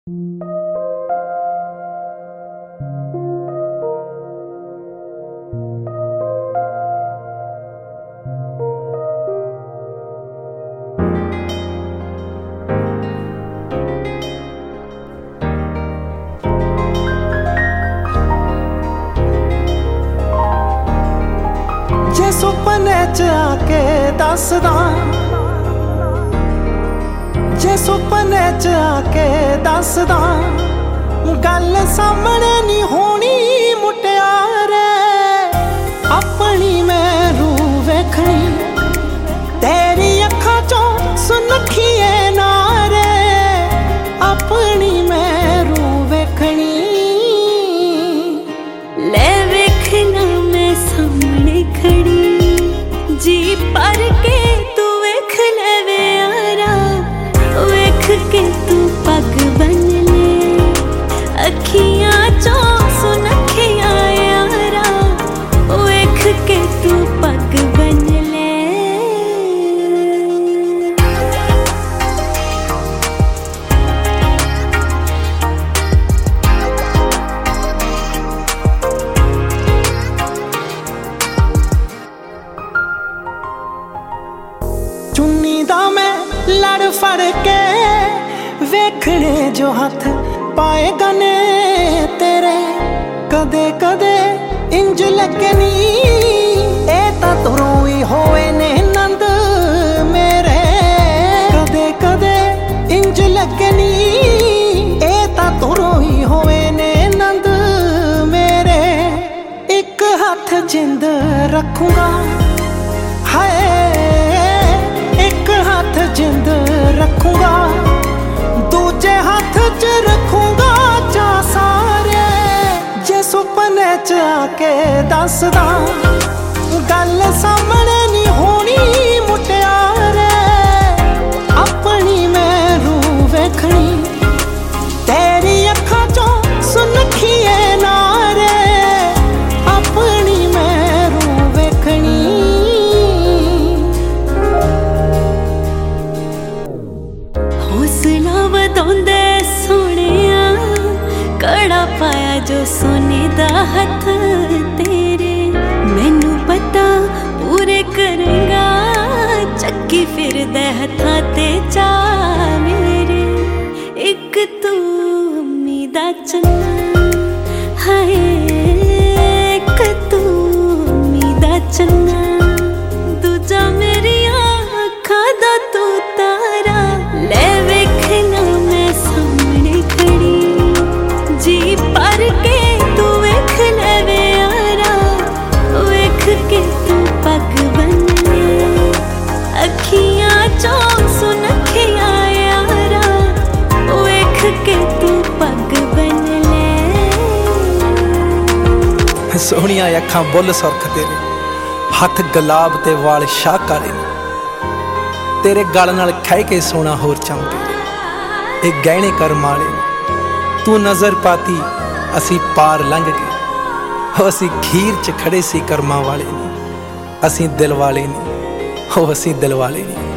जे सुपने च आके दसदा, जे सुपने च आके दसदा, गल सामने नहीं होनी मुटियारे। अपनी मैं रूह वेखनी, तेरी अखां चों सुनखिए नारे। अपनी मैं रूह वेखनी, ले वेखना मैं सामने खड़ी, जी पर के तू वेख ले वे यारा। वेख के तू पग बन ले, अखियां चो सुनखिया यारा। वेख के तू पग बन ले। चुन्नी दा मैं लड़ फड़ के वेखने जो हथ पाए गने तेरे। कदे कदे इंज लगनी ए तां तुरों ही होए ने नंद मेरे। कदे कदे इंज लगनी ए तां तुरों ही होए ने नंद मेरे। एक हाथ जिंद रखूंगा हाय, जिंद रखूंगा, दूजे हाथ च रखूंगा चा सारे। जे सुपने च आके दसदा, गल सामने नहीं होनी मुटियारे। अपनी मैं रूह वेखनी, तेरी अखां चों सुनखिए नारे। अपनी मैं रूह वेखनी, हौसला वधाउंदे सोहणिया, कड़ा पाया जो सोने दा हथ तेरे। मैनू पता पूरे करेगा, चक्की फिरदे हथां ते चा मेरे। एक तू उम्मीदा चन्ना हाय, एक तू उम्मीदा चन्ना, दूजा मेरिया अखां दा तू तारा। ले वेखना मैं सामने खड़ी, जी पर के तू वेख ले वे यारा। वेख के तू पग बन ले, अखियां चो सुनखिया यारा। वेख के तू पग बन ले। सोहणिया अखां बुल सुरख तेरे, हथ गुलाब ते वाल शाहकारे ने। तेरे गल नाल खह के सोना होर चमके, ये गहने करम वाले ने। तू नजर पाती असी पार लंघ गए, असी खीर च खड़े सी करमां वाले ने। असी दिल वाले ने, असी दिल वाले ने।